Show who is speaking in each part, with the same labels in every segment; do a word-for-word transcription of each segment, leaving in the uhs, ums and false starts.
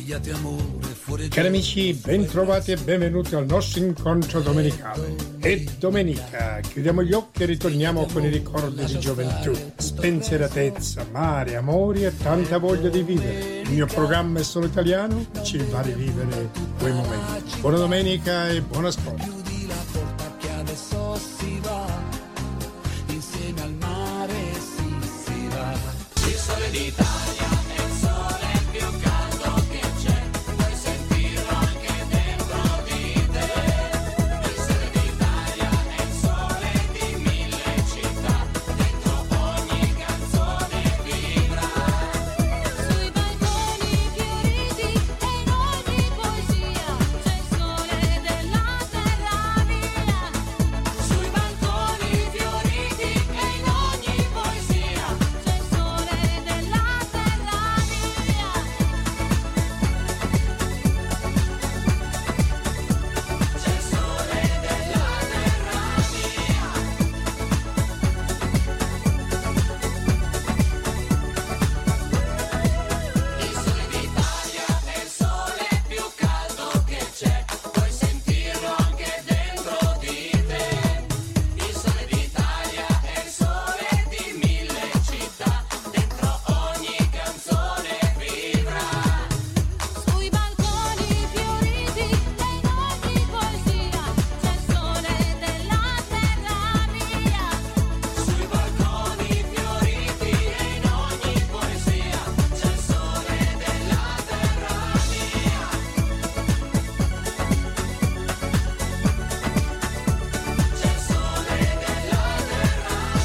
Speaker 1: Cari amici, bentrovati e benvenuti al nostro incontro domenicale. È domenica, chiudiamo gli occhi e ritorniamo con i ricordi di gioventù, spensieratezza, mare, amori e tanta voglia di vivere. Il mio programma è solo italiano, ci va a rivivere quei momenti. Buona domenica e buon ascolto.
Speaker 2: Insieme al mare si, si va. Il sole d'Italia è il sole più caldo che c'è, puoi sentirlo anche dentro di te. Il sole d'Italia è il sole di mille città, dentro ogni canzone vibra. Sui balconi fioriti e in ogni poesia c'è il sole della terra mia. Sui balconi fioriti e in ogni poesia c'è il sole della terra mia. C'è il sole della terra mia. Il sole d'Italia è il sole più caldo che c'è, puoi sentirlo anche dentro di te. Il sole d'Italia è il sole di mille città, dentro ogni canzone vibra. Sui balconi fioriti e in ogni poesia c'è il sole della terra mia. Sui balconi fioriti e in ogni poesia c'è il sole della terra mia. C'è il sole della terra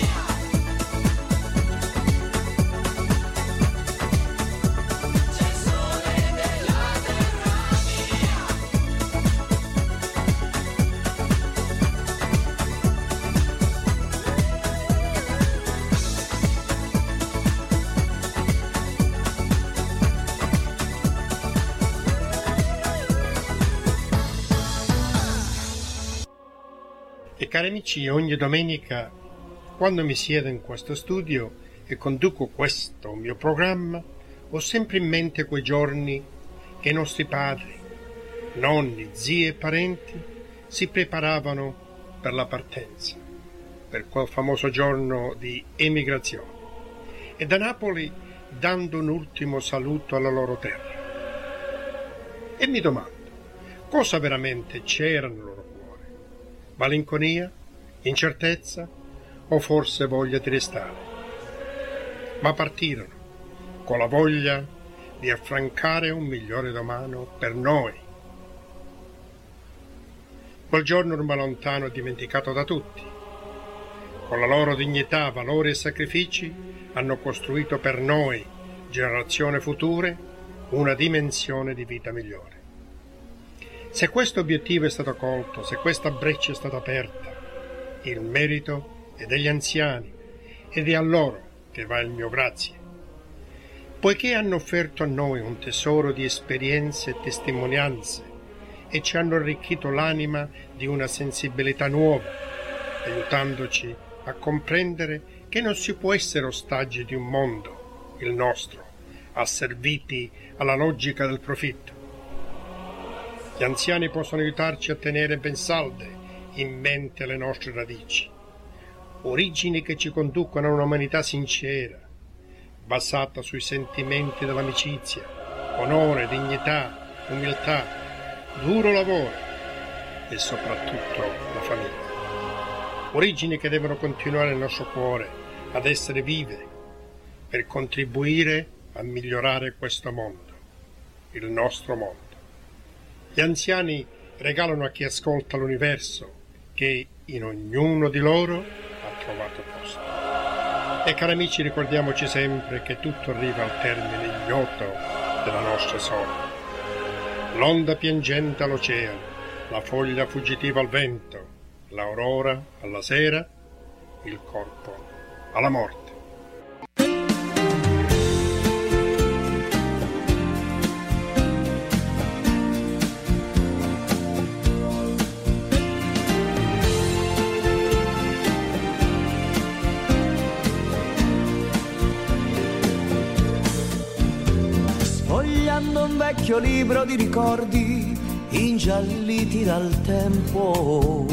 Speaker 2: mia. C'è il sole della
Speaker 1: E cari amici, ogni domenica, quando mi siedo in questo studio e conduco questo mio programma, ho sempre in mente quei giorni che i nostri padri, nonni, zii e parenti si preparavano per la partenza, per quel famoso giorno di emigrazione, e da Napoli dando un ultimo saluto alla loro terra. E mi domando, cosa veramente c'era nel loro cuore? Malinconia? Incertezza? O forse voglia di restare? Ma partirono con la voglia di affrancare un migliore domani per noi. Quel giorno ormai lontano e dimenticato da tutti, con la loro dignità, valori e sacrifici, hanno costruito per noi, generazioni future, una dimensione di vita migliore. Se questo obiettivo è stato colto, se questa breccia è stata aperta, il merito è degli anziani ed è a loro che va il mio grazie, poiché hanno offerto a noi un tesoro di esperienze e testimonianze e ci hanno arricchito l'anima di una sensibilità nuova, aiutandoci a comprendere che non si può essere ostaggi di un mondo, il nostro, asserviti alla logica del profitto. Gli anziani possono aiutarci a tenere ben salde in mente le nostre radici, origini che ci conducono a un'umanità sincera, basata sui sentimenti dell'amicizia, onore, dignità, umiltà, duro lavoro e soprattutto la famiglia. Origini che devono continuare nel nostro cuore ad essere vive per contribuire a migliorare questo mondo, il nostro mondo. Gli anziani regalano a chi ascolta l'universo che in ognuno di loro ha trovato posto. E cari amici, ricordiamoci sempre che tutto arriva al termine ignoto della nostra sorte. L'onda piangente all'oceano, la foglia fuggitiva al vento, l'aurora alla sera, il corpo alla morte.
Speaker 3: sfogliando un vecchio libro di ricordi ingialliti dal tempo.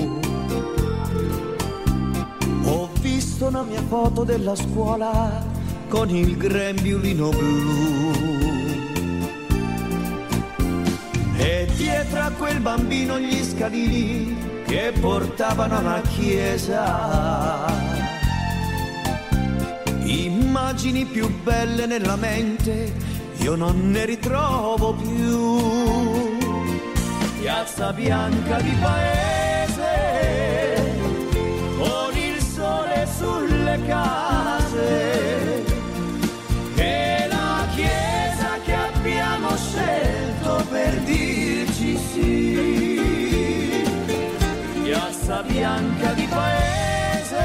Speaker 3: Ho visto una mia foto della scuola con il grembiulino blu e dietro a quel bambino gli scalini che portavano alla chiesa. Immagini più belle nella mente io non ne ritrovo più. Piazza bianca di paese, con il sole sulle case, e la chiesa che abbiamo scelto per dirci sì. Piazza bianca di paese,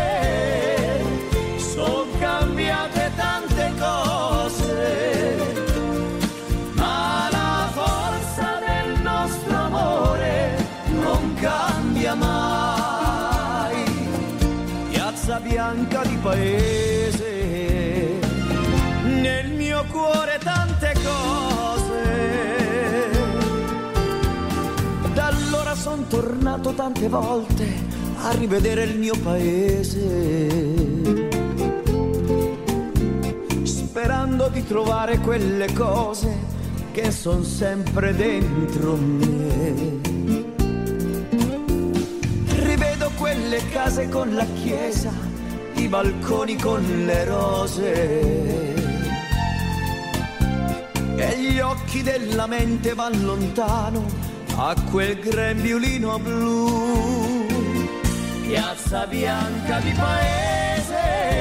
Speaker 3: son cambiate tante cose, ma la forza del nostro amore non cambia mai. Piazza bianca di paese, nel mio cuore tante cose. Da allora son tornato tante volte a rivedere il mio paese, sperando di trovare quelle cose che son sempre dentro me. Rivedo quelle case con la chiesa, i balconi con le rose, e gli occhi della mente van lontano a quel grembiulino blu. Piazza bianca di paese,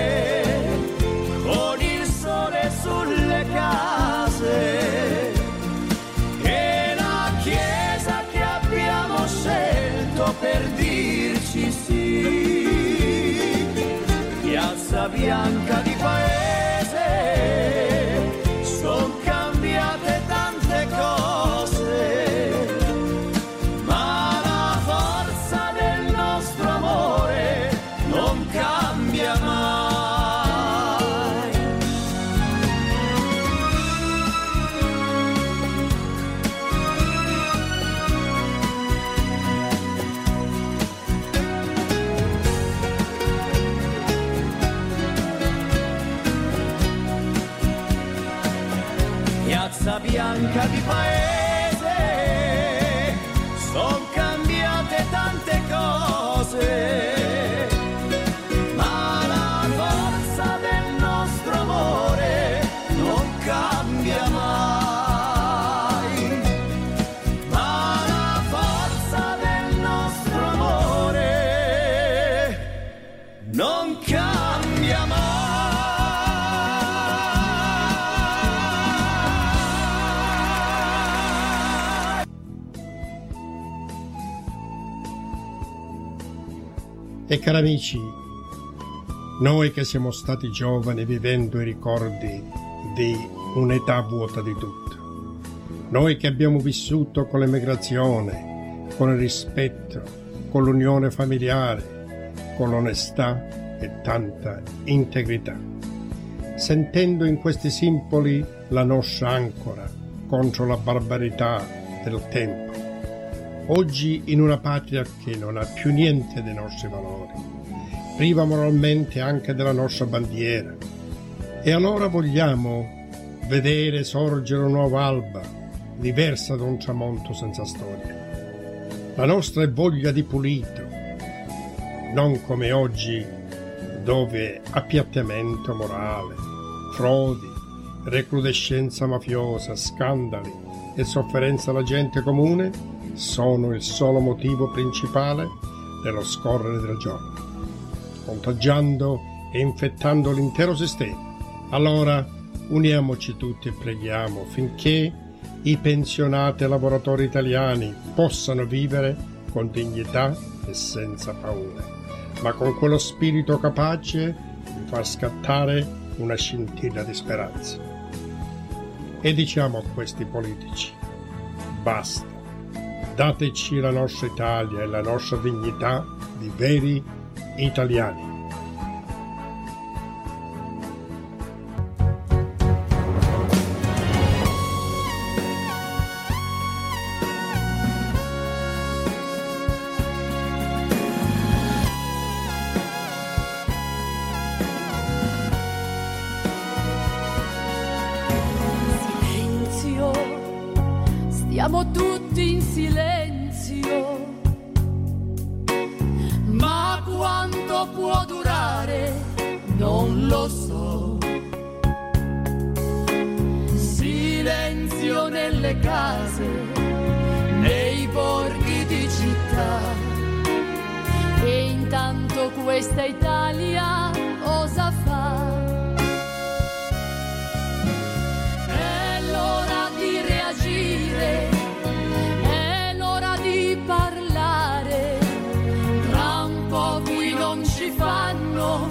Speaker 3: con il sole sulle case, e la chiesa che abbiamo scelto per dirci sì. Piazza bianca di paese, son cambiate tante cose, ma la forza del nostro amore non cambia mai. Piazza bianca di paese, son cambiate tante cose, ma la forza del nostro amore non cambia mai. Ma la forza del nostro amore non cambia mai.
Speaker 1: E cari amici, noi che siamo stati giovani vivendo i ricordi di un'età vuota di tutto, noi che abbiamo vissuto con l'emigrazione, con il rispetto, con l'unione familiare, con l'onestà e tanta integrità, sentendo in questi simboli la nostra ancora contro la barbarità del tempo. Oggi in una patria che non ha più niente dei nostri valori, priva moralmente anche della nostra bandiera, e allora vogliamo vedere sorgere una nuova alba, diversa da un tramonto senza storia. La nostra è voglia di pulito, non come oggi, dove appiattimento morale, frodi, recrudescenza mafiosa, scandali e sofferenza alla gente comune sono il solo motivo principale dello scorrere del giorno, contagiando e infettando l'intero sistema. Allora uniamoci tutti e preghiamo finché i pensionati e lavoratori italiani possano vivere con dignità e senza paura, ma con quello spirito capace di far scattare una scintilla di speranza. E diciamo a questi politici: basta. Dateci la nostra Italia e la nostra dignità di veri italiani.
Speaker 4: siamo tutti in silenzio. Ma quanto può durare non lo so. Silenzio nelle case, nei borghi di città. E intanto questa Italia osa fa. È l'ora di reagire, è l'ora di parlare. Tra un po' qui non ci fanno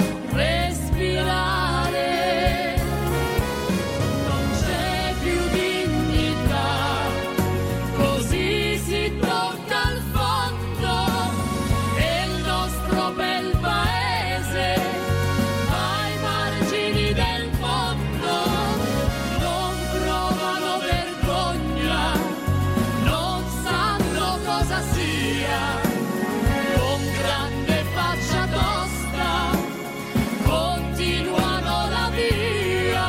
Speaker 4: respirare. Non c'è più dignità, così si tocca il fondo. E il nostro bel paese ai margini del mondo. Non provano vergogna, non sanno cosa sia. Con grande faccia tosta continuano la via.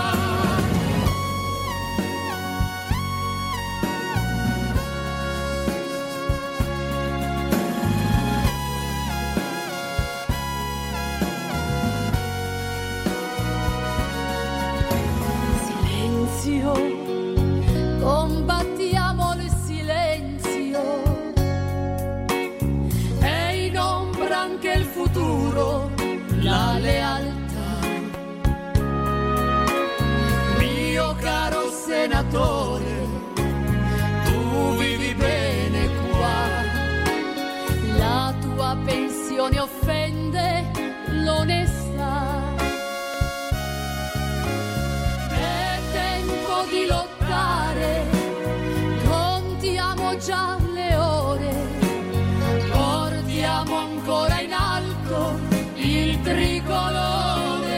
Speaker 4: Silenzio, combattiamo il silenzio. È in ombra anche il futuro, la lealtà. Mio caro senatore, tu vivi bene qua. La tua pensione offende l'onestà. È tempo di lottare, contiamo già le ore. Portiamo ancora in alto il tricolore.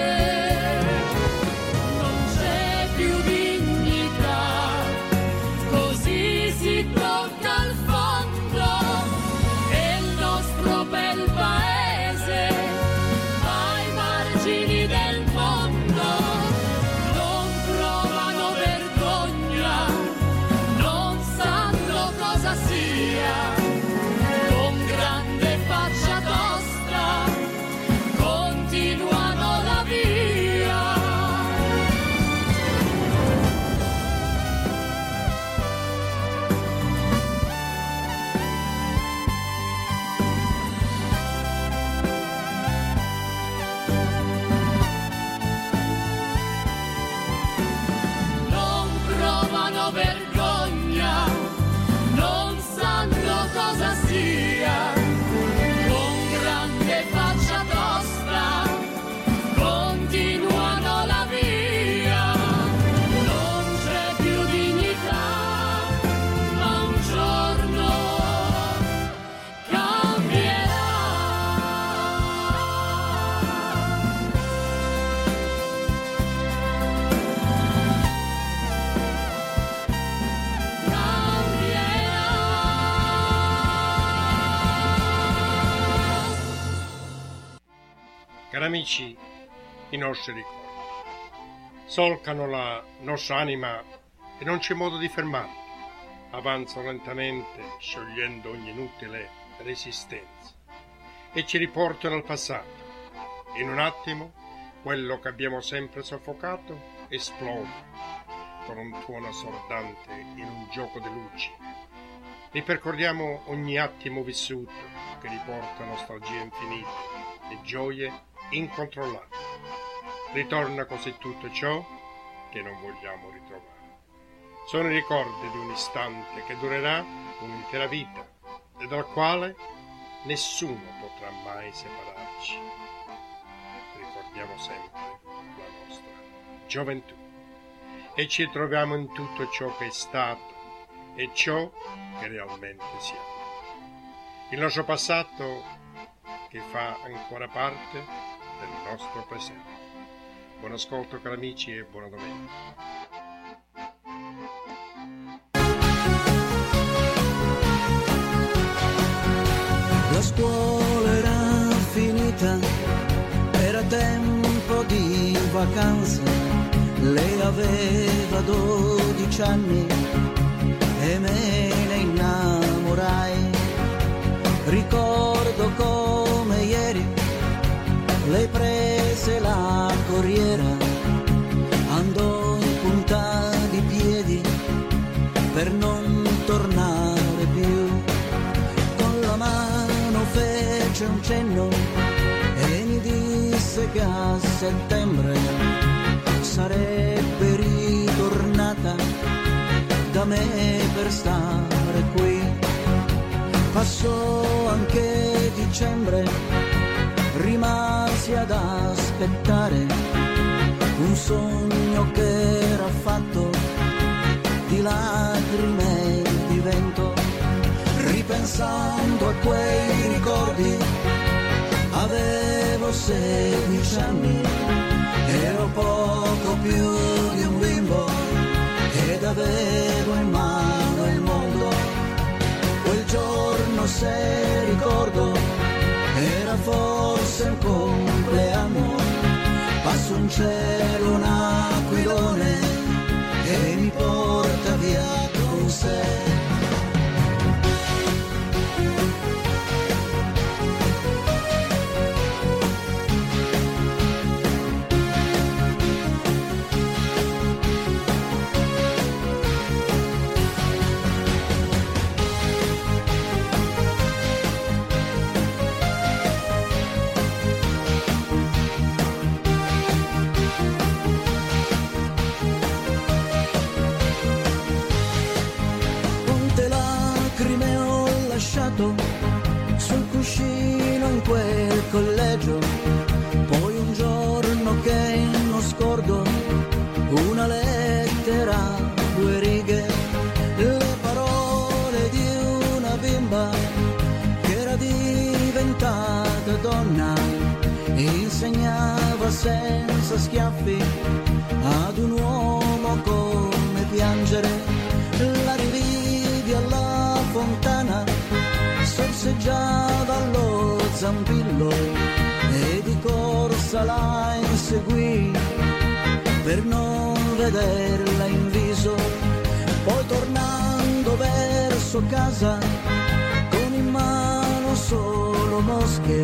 Speaker 4: Non c'è più dignità, così si tocca il fondo. E il nostro bel paese ai margini del mondo. Non provano vergogna, non sanno cosa sia. Con grande faccia tosta continuano la via. Non provano vergogna, non sanno cosa sia. Con grande faccia tosta continuano la via. Non c'è più dignità, ma un giorno cambierà.
Speaker 1: Cari amici, i nostri ricordi solcano la nostra anima e non c'è modo di fermarli. Avanzano lentamente, sciogliendo ogni inutile resistenza e ci riportano al passato. In un attimo, quello che abbiamo sempre soffocato esplode con un tuono assordante in un gioco di luci. Ripercorriamo ogni attimo vissuto che riporta nostalgie infinite e gioie incontrollate. Ritorna così tutto ciò che non vogliamo ritrovare. Sono i ricordi di un istante che durerà un'intera vita e dal quale nessuno potrà mai separarci. Ricordiamo sempre la nostra gioventù e ci troviamo in tutto ciò che è stato e ciò che realmente siamo. Il nostro passato che fa ancora parte del nostro presente. Buon ascolto cari amici e buona domenica.
Speaker 3: La scuola era finita, era tempo di vacanza. Lei aveva dodici anni e me ne innamorai. Ricordo come ieri lei prese la corriera, andò in punta di piedi per non tornare più. Con la mano fece un cenno e mi disse che a settembre sarebbe ritornata da me per stare qui. Passò anche dicembre, rimasi ad aspettare un sogno che era fatto di lacrime e di vento. Ripensando a quei ricordi, avevo sedici anni, ero poco più di un bimbo ed avevo in mano il mondo. Quel giorno, se ricordo, era forse un compleanno. Passa un cielo, un aquilone e mi porta via con sé. Sul cuscino in quel collegio, poi un giorno che non scordo, una lettera, due righe, le parole di una bimba che era diventata donna, insegnava senza schiaffi ad un uomo come piangere. La rividi alla fontana, sorseggiava allo zampillo e di corsa la inseguì per non vederla in viso. Poi tornando verso casa con in mano solo mosche,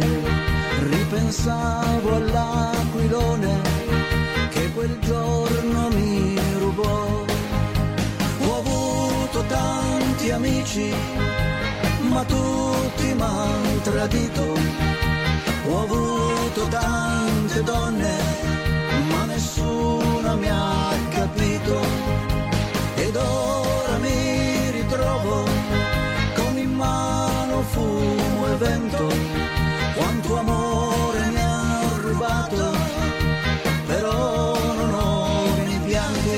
Speaker 3: ripensavo all'aquilone che quel giorno mi rubò. Ho avuto tanti amici ma tutti m'han tradito, ho avuto tante donne ma nessuna mi ha capito, ed ora mi ritrovo con in mano fumo e vento. Quanto amore mi ha rubato, però non ho rimpianti.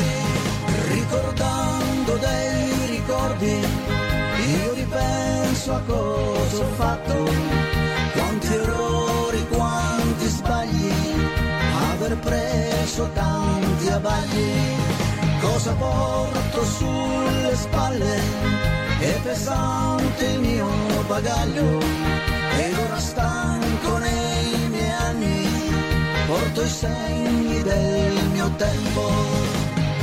Speaker 3: Ricordando dei ricordi io ripenso a cosa ho fatto, quanti errori, quanti sbagli, aver preso tanti abagli. Cosa porto sulle spalle, è pesante il mio bagaglio, ed ora stanco nei miei anni, porto i segni del mio tempo.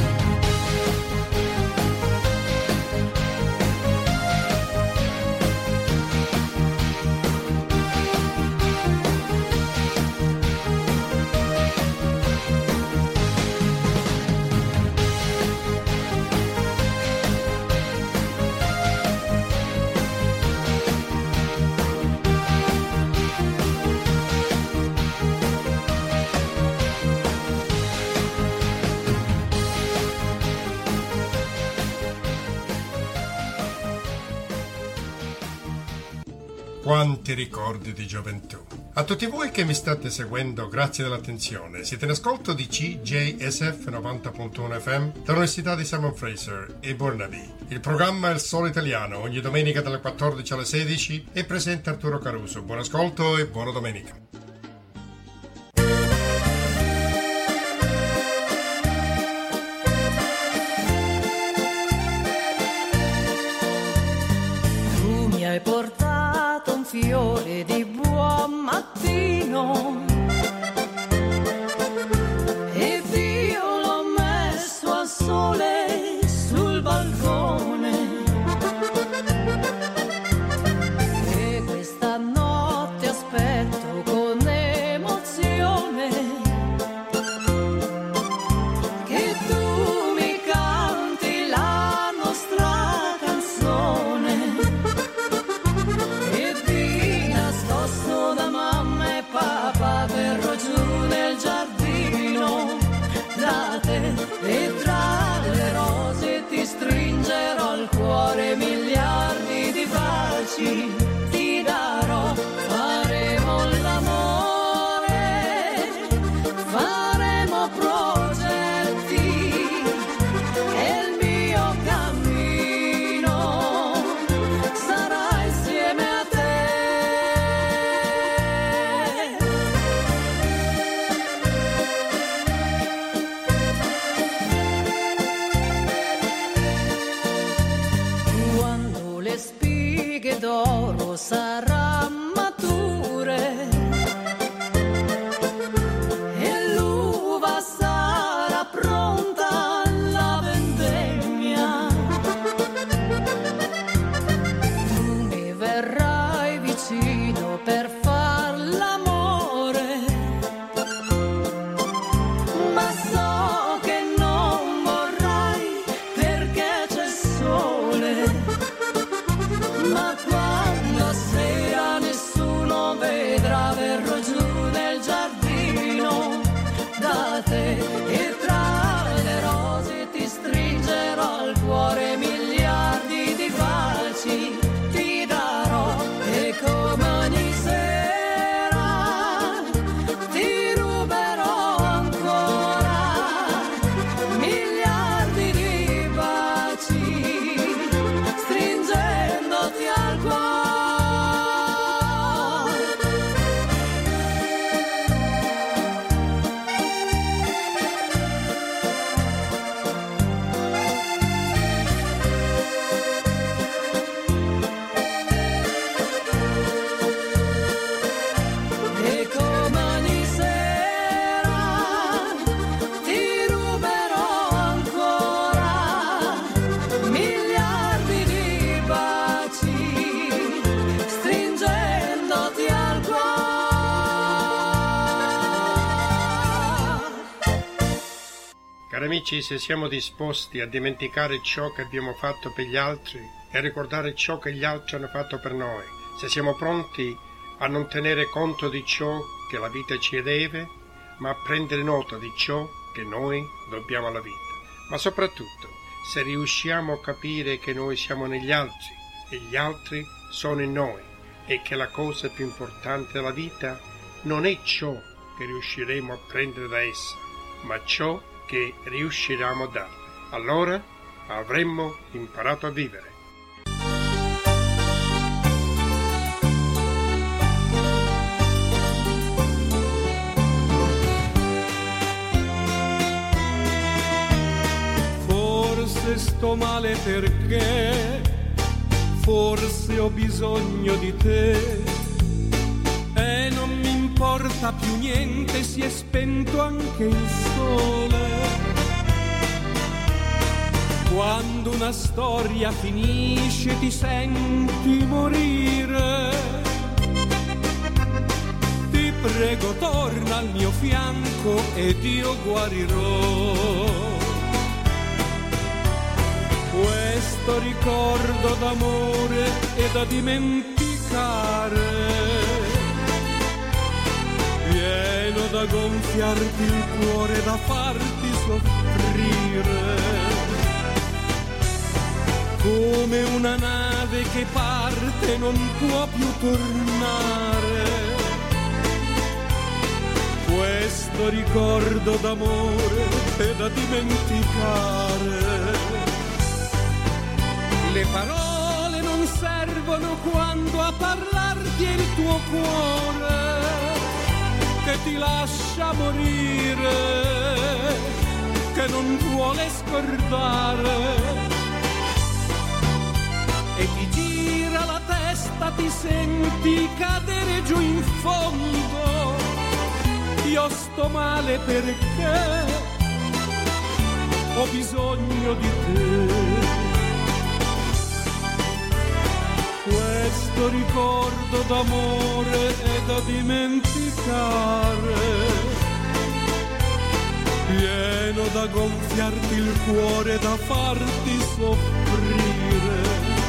Speaker 1: Quanti ricordi di gioventù. A tutti voi che mi state seguendo, grazie dell'attenzione. Siete in ascolto di C J S F novanta punto uno F M dall'Università di Simon Fraser e Burnaby. Il programma è Il Solo Italiano, ogni domenica dalle quattordici alle sedici, e presenta Arturo Caruso. Buon ascolto e buona domenica.
Speaker 4: Tu mi hai portato un fiore di buon mattino ed io l'ho messo al sole sul balcone. baci ti darò, faremo l'amore, faremo progetti e il mio cammino sarà insieme a te. Quando le spighe d'oro saranno mature e l'uva sarà pronta alla vendemmia, tu mi verrai vicino per far l'amore, ma so che non vorrai perché c'è il sole. Ma quando sera nessuno vedrà, verrò giù nel giardino da te e tra le rose ti stringerò al cuore, miliardi di baci ti darò e come ogni sera ti ruberò ancora miliardi di baci, stringendoti al cuore. E come ogni sera ti ruberò ancora miliardi di baci, stringendoti al cuore.
Speaker 1: Cari amici, se siamo disposti a dimenticare ciò che abbiamo fatto per gli altri e a ricordare ciò che gli altri hanno fatto per noi, se siamo pronti a non tenere conto di ciò che la vita ci deve, ma a prendere nota di ciò che noi dobbiamo alla vita, ma soprattutto se riusciamo a capire che noi siamo negli altri e gli altri sono in noi e che la cosa più importante della vita non è ciò che riusciremo a prendere da essa, ma ciò che riusciremo a darle. Allora avremmo imparato a vivere.
Speaker 5: Forse sto male perché, forse ho bisogno di te e non mi importa più niente, si è spento anche il sole. Quando una storia finisce ti senti morire, ti prego torna al mio fianco ed io guarirò. Questo ricordo d'amore è da dimenticare, pieno da gonfiarti il cuore, da farti soffrire. Come una nave che parte non può più tornare, questo ricordo d'amore è da dimenticare. Le parole non servono quando a parlarti è il tuo cuore che ti lascia morire, che non vuole scordare e ti gira la testa, ti senti cadere giù in fondo. Io sto male perché ho bisogno di te. Questo ricordo d'amore è da dimenticare, pieno da gonfiarti il cuore, da farti soffrire.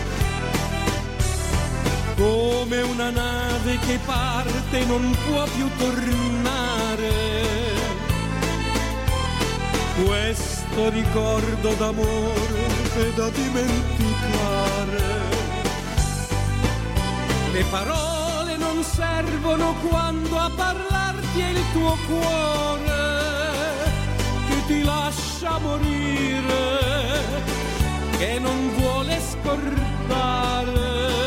Speaker 5: Come una nave che parte non può più tornare, questo ricordo d'amore è da dimenticare. Le parole non servono quando a parlarti è il tuo cuore che ti lascia morire, che non vuole scordare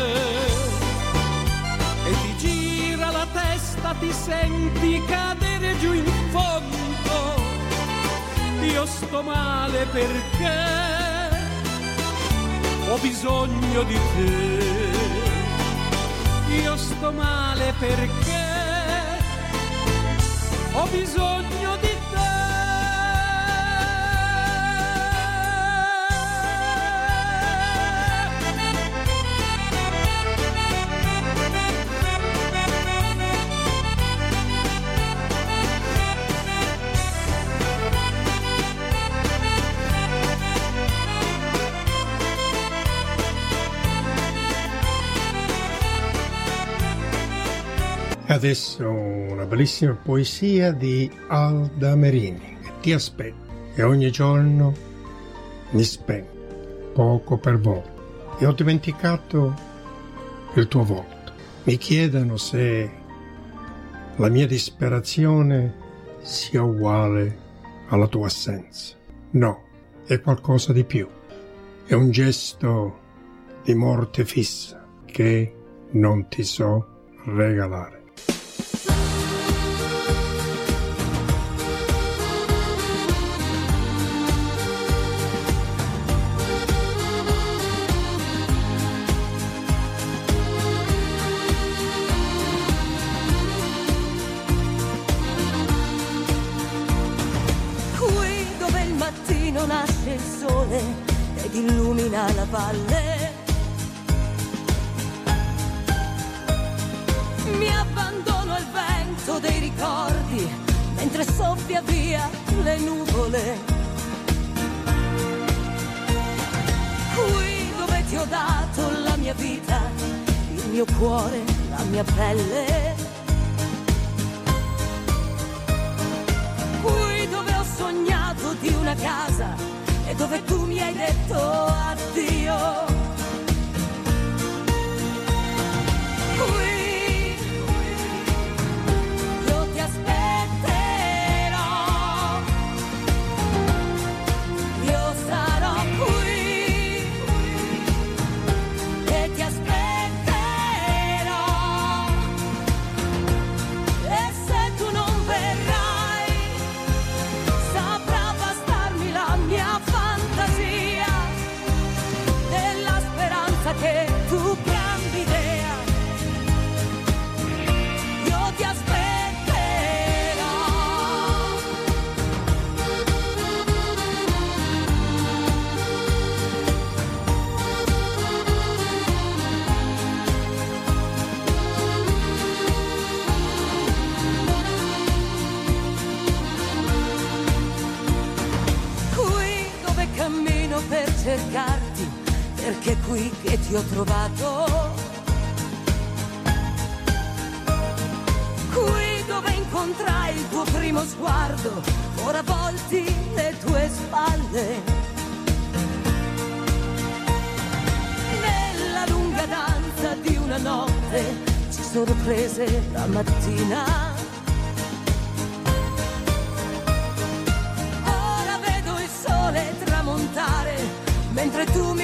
Speaker 5: e ti gira la testa, ti senti cadere giù in fondo. Io sto male perché ho bisogno di te. Io sto male perché ho bisogno di te.
Speaker 1: Adesso una bellissima poesia di Alda Merini, che ti aspetto e ogni giorno mi spengo, poco per volta, e ho dimenticato il tuo volto. Mi chiedono se la mia disperazione sia uguale alla tua assenza. No, è qualcosa di più, è un gesto di morte fissa che non ti so regalare.
Speaker 4: Nasce il sole ed illumina la valle. Mi abbandono al vento dei ricordi mentre soffia via le nuvole. Qui dove ti ho dato la mia vita, il mio cuore, la mia pelle. Qui dove ho sognato di una casa e dove tu mi hai detto addio. Qui io ti aspetterò, io sarò qui e ti aspetterò, e se tu non verrai saprà bastarmi la mia fantasia della speranza che tu cambi idea. Io ti aspetterò. Qui dove cammino per cercarti, perché è qui che ti ho trovato. Qui dove incontrai il tuo primo sguardo, ora volti le tue spalle. Nella lunga danza di una notte ci sorprese la mattina. Ora vedo il sole tramontare mentre tu